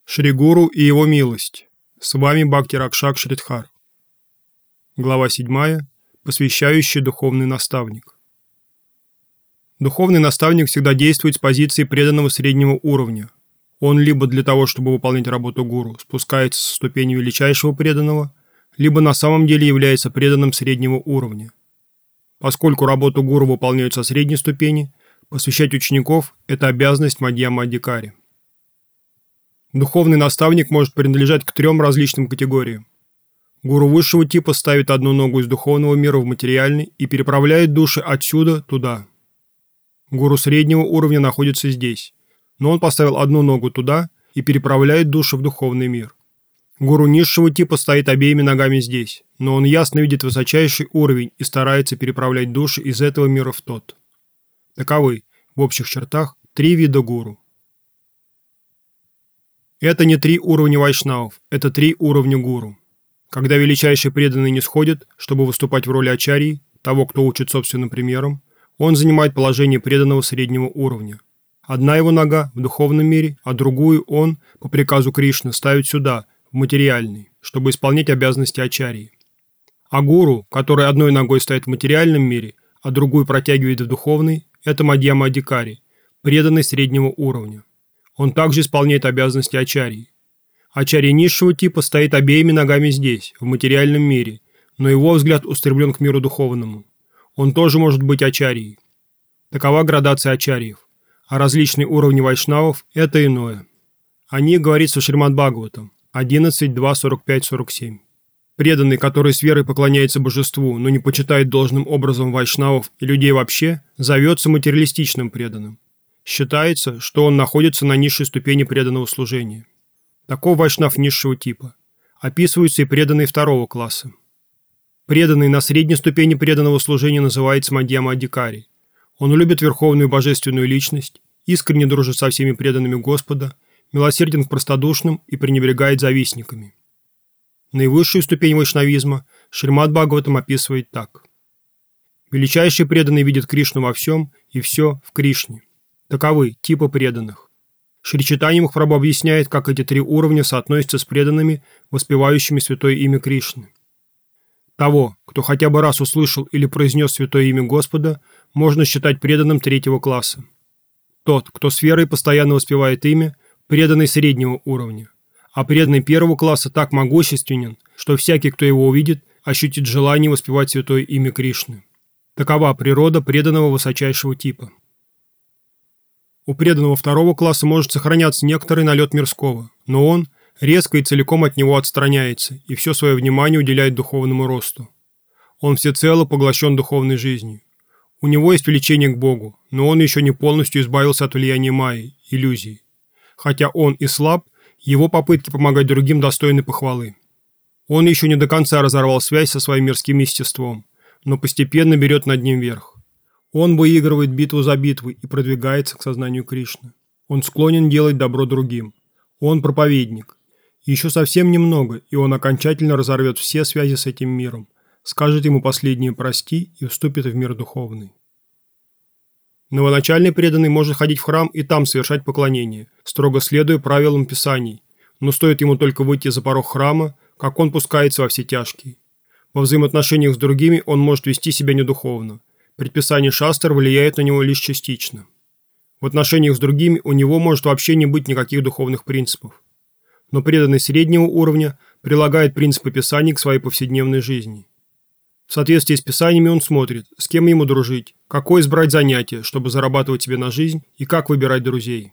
Шри Гуру и его милость. С вами Бхакти Ракшак Шридхар. Глава 7. Посвящающий духовный наставник. Духовный наставник всегда действует с позиции преданного среднего уровня. Он либо для того, чтобы выполнять работу гуру, спускается со ступени величайшего преданного, либо на самом деле является преданным среднего уровня. Поскольку работу гуру выполняют со средней ступени, посвящать учеников – это обязанность Мадьяма Адхикари. Духовный наставник может принадлежать к трем различным категориям. Гуру высшего типа ставит одну ногу из духовного мира в материальный и переправляет души отсюда туда. Гуру среднего уровня находится здесь, но он поставил одну ногу туда и переправляет души в духовный мир. Гуру низшего типа стоит обеими ногами здесь, но он ясно видит высочайший уровень и старается переправлять души из этого мира в тот. Таковы, в общих чертах, три вида гуру. Это не три уровня вайшнавов, это три уровня гуру. Когда величайший преданный не сходит, чтобы выступать в роли ачарьи, того, кто учит собственным примером, он занимает положение преданного среднего уровня. Одна его нога в духовном мире, а другую он, по приказу Кришны, ставит сюда, в материальный, чтобы исполнять обязанности ачарьи. А гуру, который одной ногой стоит в материальном мире, а другую протягивает в духовный, это Мадьяма Адхикари, преданный среднего уровня. Он также исполняет обязанности ачарьи. Ачарья низшего типа стоит обеими ногами здесь, в материальном мире, но его взгляд устремлен к миру духовному. Он тоже может быть ачарьей. Такова градация ачарьев. А различные уровни вайшнавов – это иное. О них говорится в Шримад Бхагаватам 11.2.45-47. Преданный, который с верой поклоняется божеству, но не почитает должным образом вайшнавов и людей вообще, зовется материалистичным преданным. Считается, что он находится на низшей ступени преданного служения. Таков вайшнав низшего типа. Описываются и преданные второго класса. Преданный на средней ступени преданного служения называется Мадьяма Адхикари. Он любит верховную божественную личность, искренне дружит со всеми преданными Господа, милосерден к простодушным и пренебрегает завистниками. Наивысшую ступень вайшнавизма Шримад Бхагаватам описывает так. Величайший преданный видит Кришну во всем и все в Кришне. Таковы типы преданных. Шри Чайтанья Махапрабху объясняет, как эти три уровня соотносятся с преданными, воспевающими святое имя Кришны. Того, кто хотя бы раз услышал или произнес святое имя Господа, можно считать преданным третьего класса. Тот, кто с верой постоянно воспевает имя, преданный среднего уровня. А преданный первого класса так могущественен, что всякий, кто его увидит, ощутит желание воспевать святое имя Кришны. Такова природа преданного высочайшего типа. У преданного второго класса может сохраняться некоторый налет мирского, но он резко и целиком от него отстраняется и все свое внимание уделяет духовному росту. Он всецело поглощен духовной жизнью. У него есть влечение к Богу, но он еще не полностью избавился от влияния майи, иллюзий. Хотя он и слаб, его попытки помогать другим достойны похвалы. Он еще не до конца разорвал связь со своим мирским естеством, но постепенно берет над ним верх. Он выигрывает битву за битвой и продвигается к сознанию Кришны. Он склонен делать добро другим. Он проповедник. Еще совсем немного, и он окончательно разорвет все связи с этим миром, скажет ему последнее «прости» и вступит в мир духовный. Новоначальный преданный может ходить в храм и там совершать поклонение, строго следуя правилам Писаний, но стоит ему только выйти за порог храма, как он пускается во все тяжкие. Во взаимоотношениях с другими он может вести себя недуховно. Предписание шастр влияет на него лишь частично. В отношениях с другими у него может вообще не быть никаких духовных принципов. Но преданный среднего уровня прилагает принципы Писаний к своей повседневной жизни. В соответствии с Писаниями он смотрит, с кем ему дружить, какое избрать занятие, чтобы зарабатывать себе на жизнь, и как выбирать друзей.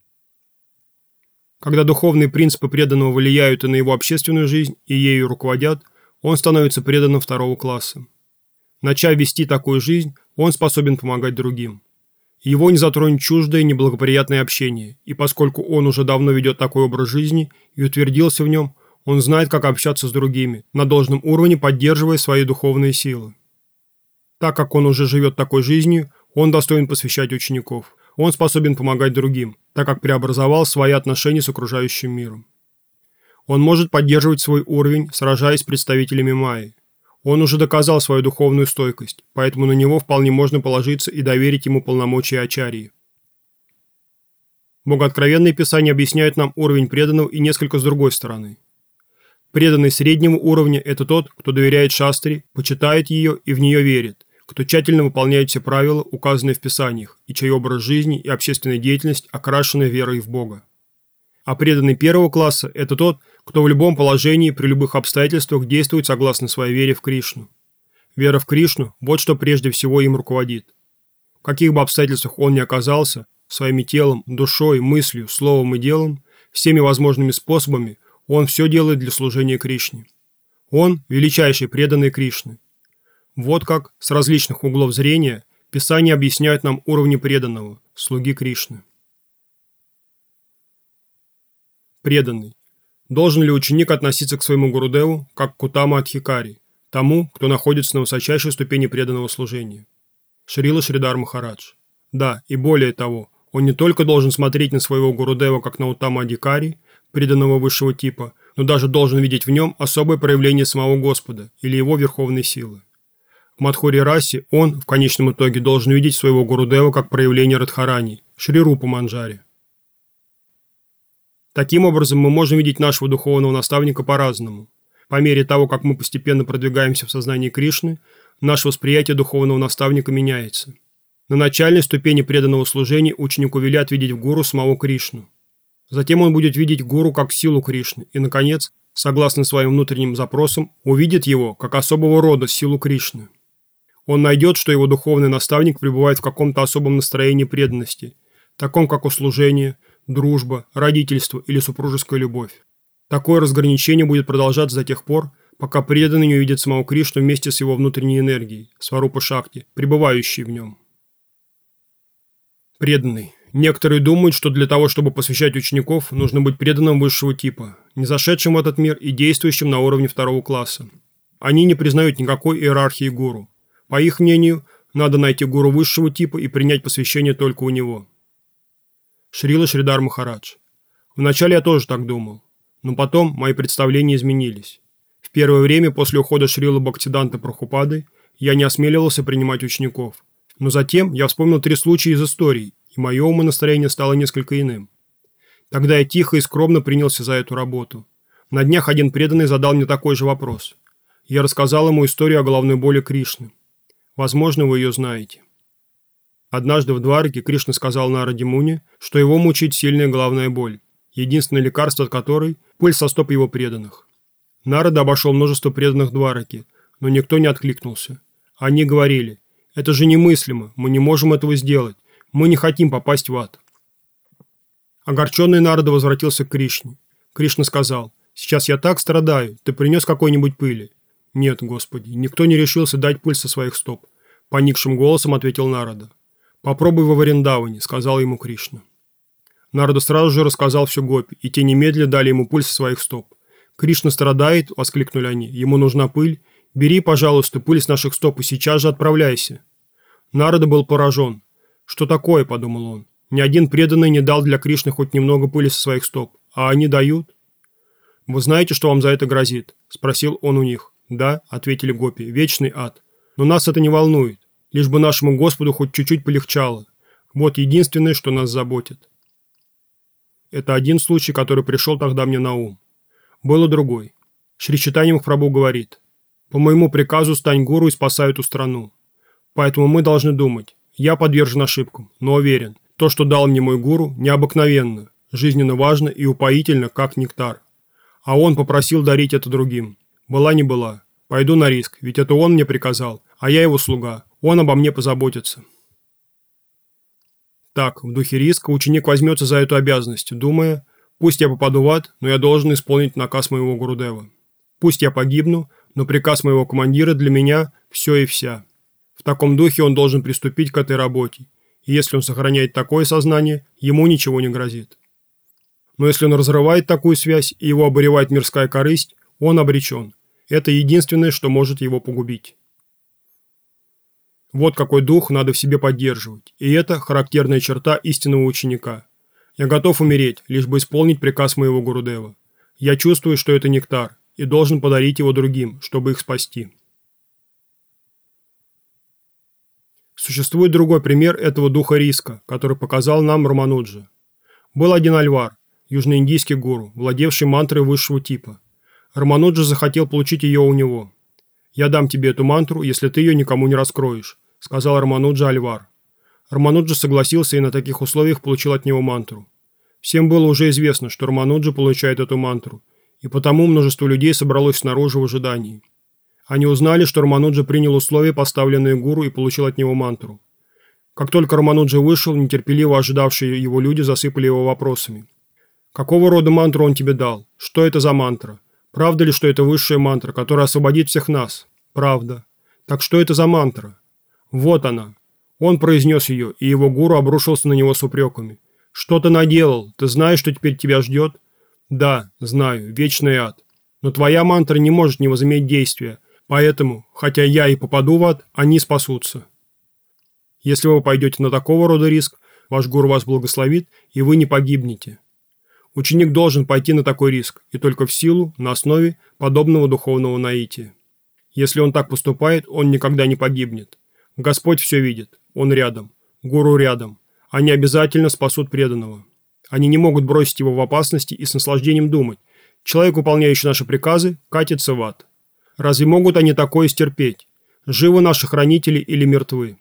Когда духовные принципы преданного влияют и на его общественную жизнь, и ею руководят, он становится преданным второго класса. Начав вести такую жизнь, он способен помогать другим. Его не затронет чуждое неблагоприятное общение, и поскольку он уже давно ведет такой образ жизни и утвердился в нем, он знает, как общаться с другими, на должном уровне поддерживая свои духовные силы. Так как он уже живет такой жизнью, он достоин посвящать учеников. Он способен помогать другим, так как преобразовал свои отношения с окружающим миром. Он может поддерживать свой уровень, сражаясь с представителями майи. Он уже доказал свою духовную стойкость, поэтому на него вполне можно положиться и доверить ему полномочия ачарьи. Богооткровенные писания объясняют нам уровень преданного и несколько с другой стороны. Преданный среднего уровня – это тот, кто доверяет шастре, почитает ее и в нее верит, кто тщательно выполняет все правила, указанные в писаниях, и чей образ жизни и общественная деятельность окрашены верой в Бога. А преданный первого класса – это тот, кто в любом положении, при любых обстоятельствах действует согласно своей вере в Кришну. Вера в Кришну – вот что прежде всего им руководит. В каких бы обстоятельствах он ни оказался, своим телом, душой, мыслью, словом и делом, всеми возможными способами, он все делает для служения Кришне. Он – величайший преданный Кришны. Вот как, с различных углов зрения, Писания объясняют нам уровни преданного, слуги Кришны. Преданный. Должен ли ученик относиться к своему Гурудеву, как к Утама Адхикари, тому, кто находится на высочайшей ступени преданного служения? Шрила Шридар Махарадж. Да, и более того, он не только должен смотреть на своего Гурудева как на Утама Адхикари, преданного высшего типа, но даже должен видеть в нем особое проявление самого Господа или его верховной силы. В Мадхури Расе он, в конечном итоге, должен видеть своего Гурудева как проявление Радхарани, Шри Рупа Манджари. Таким образом, мы можем видеть нашего духовного наставника по-разному. По мере того, как мы постепенно продвигаемся в сознании Кришны, наше восприятие духовного наставника меняется. На начальной ступени преданного служения ученику велят видеть в гуру самого Кришну. Затем он будет видеть гуру как силу Кришны и, наконец, согласно своим внутренним запросам, увидит его как особого рода силу Кришны. Он найдет, что его духовный наставник пребывает в каком-то особом настроении преданности, таком как услужение, дружба, родительство или супружеская любовь. Такое разграничение будет продолжаться до тех пор, пока преданный не увидит самого Кришну вместе с его внутренней энергией, Сварупа Шакти, пребывающей в нем. Преданный. Некоторые думают, что для того, чтобы посвящать учеников, нужно быть преданным высшего типа, не зашедшим в этот мир и действующим на уровне второго класса. Они не признают никакой иерархии гуру. По их мнению, надо найти гуру высшего типа и принять посвящение только у него. Шрила Шридар Махарадж. Вначале я тоже так думал, но потом мои представления изменились. В первое время после ухода Шрилы Бхактисиданты Прабхупады я не осмеливался принимать учеников. Но затем я вспомнил 3 случая из истории, и мое умонастроение стало несколько иным. Тогда я тихо и скромно принялся за эту работу. На днях один преданный задал мне такой же вопрос. Я рассказал ему историю о головной боли Кришны. Возможно, вы ее знаете. Однажды в Двараке Кришна сказал Нараде Муни, что его мучает сильная головная боль, единственное лекарство от которой – пыль со стоп его преданных. Нарада обошел множество преданных Двараки, но никто не откликнулся. Они говорили: «Это же немыслимо, мы не можем этого сделать, мы не хотим попасть в ад». Огорченный Нарада возвратился к Кришне. Кришна сказал: «Сейчас я так страдаю, ты принес какой-нибудь пыли?» «Нет, Господи, никто не решился дать пыль со своих стоп», – поникшим голосом ответил Нарада. «Попробуй во Вриндаване», – сказал ему Кришна. Нарада сразу же рассказал все гопи, и те немедленно дали ему пыль со своих стоп. «Кришна страдает», – воскликнули они, – «ему нужна пыль. Бери, пожалуйста, пыль с наших стоп и сейчас же отправляйся». Нарада был поражен. «Что такое?» – подумал он. «Ни один преданный не дал для Кришны хоть немного пыли со своих стоп, а они дают». «Вы знаете, что вам за это грозит?» – спросил он у них. «Да», – ответили гопи, – «вечный ад. Но нас это не волнует, лишь бы нашему Господу хоть чуть-чуть полегчало. Вот единственное, что нас заботит». Это один случай, который пришел тогда мне на ум. Был и другой. Шри Чайтанья Махапрабху говорит: «По моему приказу стань гуру и спасай эту страну. Поэтому мы должны думать: я подвержен ошибкам, но уверен, то, что дал мне мой гуру, необыкновенно, жизненно важно и упоительно, как нектар. А он попросил дарить это другим. Была не была. Пойду на риск, ведь это он мне приказал, а я его слуга. Он обо мне позаботится». Так, в духе риска ученик возьмется за эту обязанность, думая: пусть я попаду в ад, но я должен исполнить наказ моего Гурудева. Пусть я погибну, но приказ моего командира для меня все и вся. В таком духе он должен приступить к этой работе, и если он сохраняет такое сознание, ему ничего не грозит. Но если он разрывает такую связь и его обуревает мирская корысть, он обречен. Это единственное, что может его погубить. Вот какой дух надо в себе поддерживать, и это характерная черта истинного ученика. Я готов умереть, лишь бы исполнить приказ моего Гурудева. Я чувствую, что это нектар, и должен подарить его другим, чтобы их спасти. Существует другой пример этого духа риска, который показал нам Рамануджа. Был один Альвар, южноиндийский гуру, владевший мантрой высшего типа. Рамануджа захотел получить ее у него. «Я дам тебе эту мантру, если ты ее никому не раскроешь», — сказал Рамануджа Альвар. Рамануджа согласился и на таких условиях получил от него мантру. Всем было уже известно, что Рамануджа получает эту мантру, и потому множество людей собралось снаружи в ожидании. Они узнали, что Рамануджа принял условия, поставленные гуру, и получил от него мантру. Как только Рамануджа вышел, нетерпеливо ожидавшие его люди засыпали его вопросами. «Какого рода мантру он тебе дал? Что это за мантра? Правда ли, что это высшая мантра, которая освободит всех нас?» «Правда». «Так что это за мантра?» «Вот она». Он произнес ее, и его гуру обрушился на него с упреками. «Что ты наделал? Ты знаешь, что теперь тебя ждет?» «Да, знаю, вечный ад. Но твоя мантра не может не возыметь действия, поэтому, хотя я и попаду в ад, они спасутся». Если вы пойдете на такого рода риск, ваш гуру вас благословит, и вы не погибнете. Ученик должен пойти на такой риск, и только в силу, на основе подобного духовного наития. Если он так поступает, он никогда не погибнет. Господь все видит, он рядом, гуру рядом. Они обязательно спасут преданного. Они не могут бросить его в опасности и с наслаждением думать. Человек, выполняющий наши приказы, катится в ад. Разве могут они такое стерпеть? Живы наши хранители или мертвы?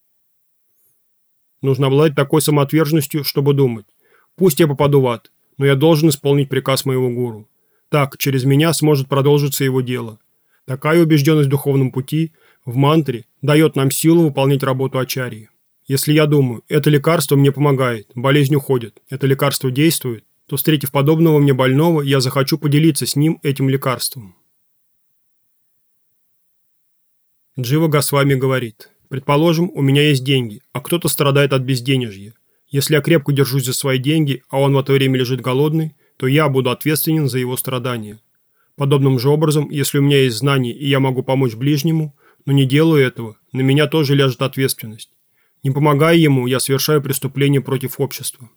Нужно обладать такой самоотверженностью, чтобы думать. Пусть я попаду в ад, но я должен исполнить приказ моего гуру. Так, через меня сможет продолжиться его дело. Такая убежденность в духовном пути, в мантре, дает нам силу выполнять работу ачарьи. Если я думаю, это лекарство мне помогает, болезнь уходит, это лекарство действует, то, встретив подобного мне больного, я захочу поделиться с ним этим лекарством. Джива Госвами говорит: предположим, у меня есть деньги, а кто-то страдает от безденежья. Если я крепко держусь за свои деньги, а он в это время лежит голодный, то я буду ответственен за его страдания. Подобным же образом, если у меня есть знания и я могу помочь ближнему, но не делаю этого, на меня тоже ляжет ответственность. Не помогая ему, я совершаю преступление против общества.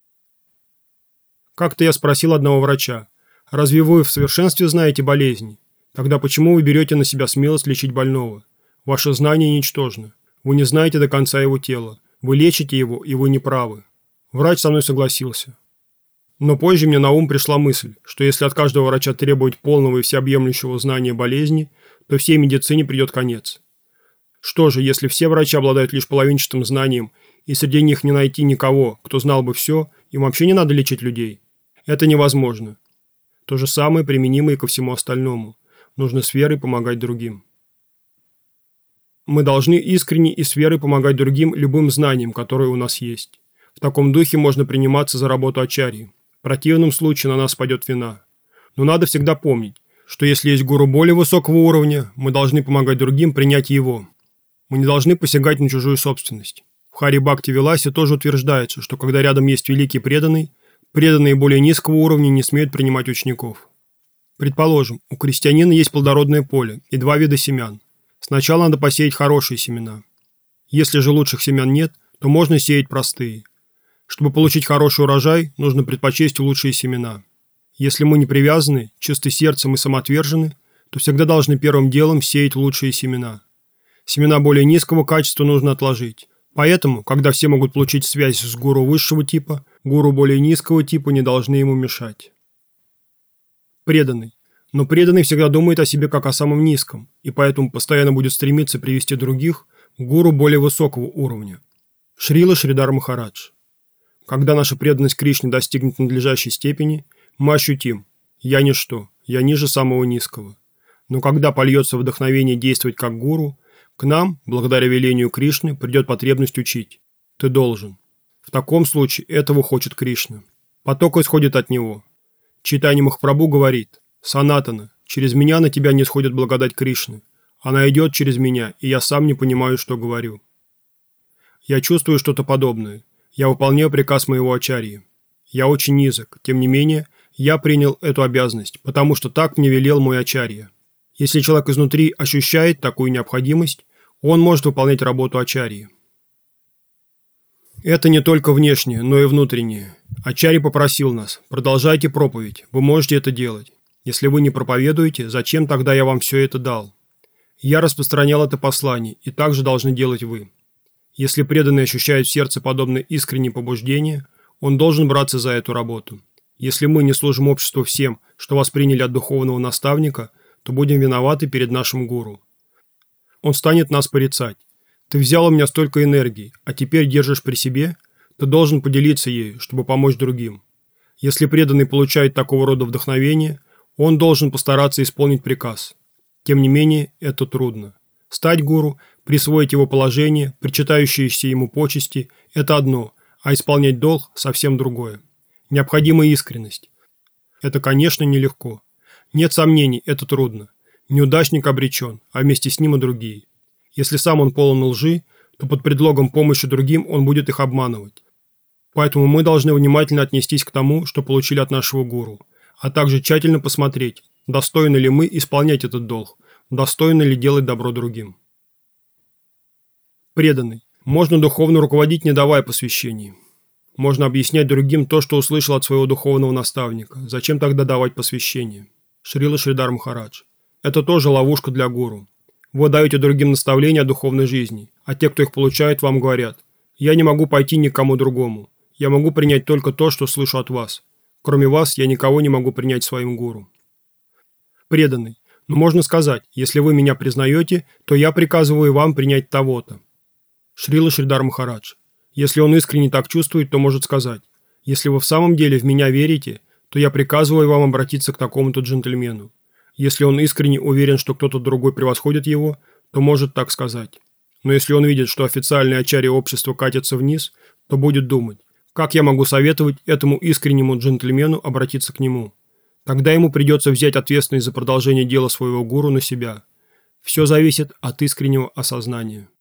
Как-то я спросил одного врача: разве вы в совершенстве знаете болезни? Тогда почему вы берете на себя смелость лечить больного? Ваше знание ничтожно. Вы не знаете до конца его тела. Вы лечите его, и вы не правы. Врач со мной согласился. Но позже мне на ум пришла мысль, что если от каждого врача требовать полного и всеобъемлющего знания болезни, то всей медицине придет конец. Что же, если все врачи обладают лишь половинчатым знанием, и среди них не найти никого, кто знал бы все, им вообще не надо лечить людей? Это невозможно. То же самое применимо и ко всему остальному. Нужно с верой помогать другим. Мы должны искренне и с верой помогать другим любым знанием, которое у нас есть. В таком духе можно приниматься за работу ачарьи. В противном случае на нас падет вина. Но надо всегда помнить, что если есть гуру более высокого уровня, мы должны помогать другим принять его. Мы не должны посягать на чужую собственность. В Хари Бхакти Виласе тоже утверждается, что когда рядом есть великий преданный, преданные более низкого уровня не смеют принимать учеников. Предположим, у крестьянина есть плодородное поле и два вида семян. Сначала надо посеять хорошие семена. Если же лучших семян нет, то можно сеять простые. Чтобы получить хороший урожай, нужно предпочесть лучшие семена. Если мы не привязаны, чисты сердцем и самоотвержены, то всегда должны первым делом сеять лучшие семена. Семена более низкого качества нужно отложить. Поэтому, когда все могут получить связь с гуру высшего типа, гуру более низкого типа не должны ему мешать. Преданный. Но преданный всегда думает о себе как о самом низком, и поэтому постоянно будет стремиться привести других к гуру более высокого уровня. Шрила Шридар Махарадж. Когда наша преданность Кришне достигнет надлежащей степени, мы ощутим: «Я ничто, я ниже самого низкого». Но когда польется вдохновение действовать как гуру, к нам, благодаря велению Кришны, придет потребность учить. Ты должен. В таком случае этого хочет Кришна. Поток исходит от него. Чайтанья Махапрабху говорит: «Санатана, через меня на тебя не сходит благодать Кришны. Она идет через меня, и я сам не понимаю, что говорю». Я чувствую что-то подобное. Я выполняю приказ моего ачарьи. Я очень низок, тем не менее, я принял эту обязанность, потому что так мне велел мой ачарья. Если человек изнутри ощущает такую необходимость, он может выполнять работу ачарьи. Это не только внешнее, но и внутреннее. Ачарья попросил нас: продолжайте проповедь, вы можете это делать. Если вы не проповедуете, зачем тогда я вам все это дал? Я распространял это послание, и так же должны делать вы. Если преданный ощущает в сердце подобное искреннее побуждение, Он должен браться за эту работу. Если мы не служим обществу всем, что восприняли от духовного наставника, то будем виноваты перед нашим гуру. Он станет нас порицать. Ты взял у меня столько энергии, а теперь держишь при себе? Ты должен поделиться ею, чтобы помочь другим. Если преданный получает такого рода вдохновение, он должен постараться исполнить приказ. Тем не менее, это трудно. Стать гуру, присвоить его положение, причитающиеся ему почести – это одно, а исполнять долг – совсем другое. Необходима искренность. Это, конечно, нелегко. Нет сомнений, это трудно. Неудачник обречен, а вместе с ним и другие. Если сам он полон лжи, то под предлогом помощи другим он будет их обманывать. Поэтому мы должны внимательно отнестись к тому, что получили от нашего гуру, а также тщательно посмотреть, достойны ли мы исполнять этот долг, достойны ли делать добро другим. Преданный. Можно духовно руководить, не давая посвящений. Можно объяснять другим то, что услышал от своего духовного наставника. Зачем тогда давать посвящение? Шрила Шридар Махарадж. Это тоже ловушка для гуру. Вы даете другим наставления о духовной жизни, а те, кто их получает, вам говорят: «Я не могу пойти ни к кому другому. Я могу принять только то, что слышу от вас. Кроме вас, я никого не могу принять своим гуру». Преданный. Но можно сказать: если вы меня признаете, то я приказываю вам принять того-то. Шрила Шридар Махарадж. Если он искренне так чувствует, то может сказать: если вы в самом деле в меня верите, то я приказываю вам обратиться к такому-то джентльмену. Если он искренне уверен, что кто-то другой превосходит его, то может так сказать. Но если он видит, что официальные ачарьи общества катятся вниз, то будет думать: как я могу советовать этому искреннему джентльмену обратиться к нему? Тогда ему придется взять ответственность за продолжение дела своего гуру на себя. Все зависит от искреннего осознания.